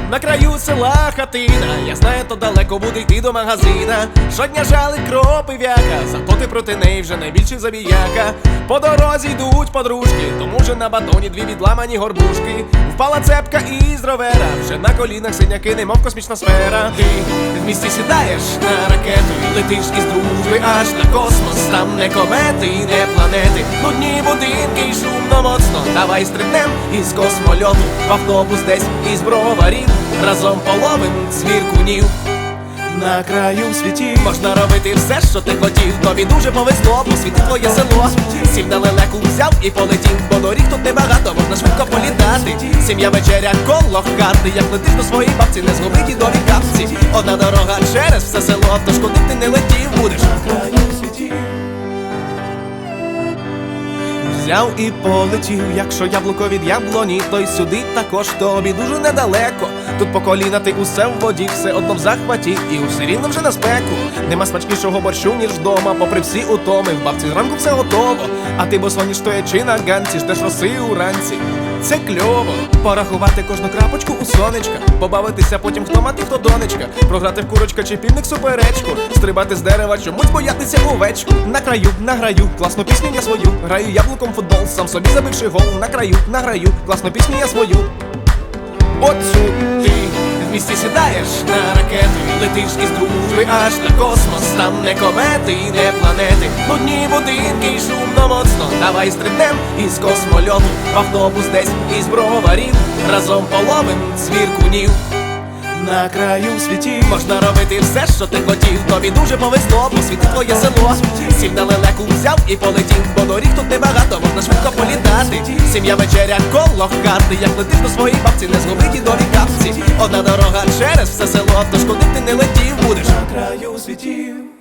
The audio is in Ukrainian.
На краю села хатина, я знаю, то далеко буде йти до магазина. Щодня жалить кропи в'яка, зато ти проти неї вже найбільший забіяка. По дорозі йдуть подружки, тому же на батоні дві відламані горбушки. Впала цепка із ровера, вже на колінах синяки, немов космічна сфера. Ти в місті сідаєш на ракету, летиш із дружби аж на космос. Там не комети, не планети, нудні будинки й шумно моцно. Давай стрибнем із космольоту в автобус десь із Броварів. Разом половим звіркунів. На краю світів можна робити все, що ти хотів. Тобі дуже повезло, посвіти твоє село. Сів на лелеку, взяв і полетів, бо доріг тут небагато, можна швидко політати. Сім'я, вечеря, коло хати, як летиш до своїй бабці, не згубить і дові капці. Одна дорога через все село, тож куди б ти не летів, будеш на краю світів. Взяв і полетів, якщо яблуко від яблуні, то й сюди також тобі дуже недалеко. Тут по коліна ти усе в воді, все одно в захваті, і усе рівно вже на спеку. Нема смачнішого борщу, ніж вдома, попри всі утоми, в бабці зранку все готово. А ти босоніж стоячи на ганці, ждеш роси уранці. Це кльово, порахувати кожну крапочку у сонечка, побавитися потім, хто мати, хто донечка, програти в курочка чи півник суперечку, стрибати з дерева, чомусь боятися овечку. На краю, награю, класну пісню я свою, граю яблуком футбол, сам собі забивши гол. На краю, награю, класну пісню я свою. Оцю ти в місті сідаєш на ракету, летиш із дружби аж на космос. Там не комети, не планети, нудні будинки й шумно моцно. Давай стрибнем із космольоту в автобус десь із Броварів. Разом половим звіркунів. На краю світів можна робити все, що ти хотів. Тобі дуже повезло, посвіти твоє село. Сів на лелеку, взяв і полетів, бо доріг тут небагато, можна швидко політати. Сім'я, вечеря, коло хати, як летиш до своїй бабці, не згубить і дові капці. Одна дорога через все село, тож куди б ти не летів, будеш на краю світів.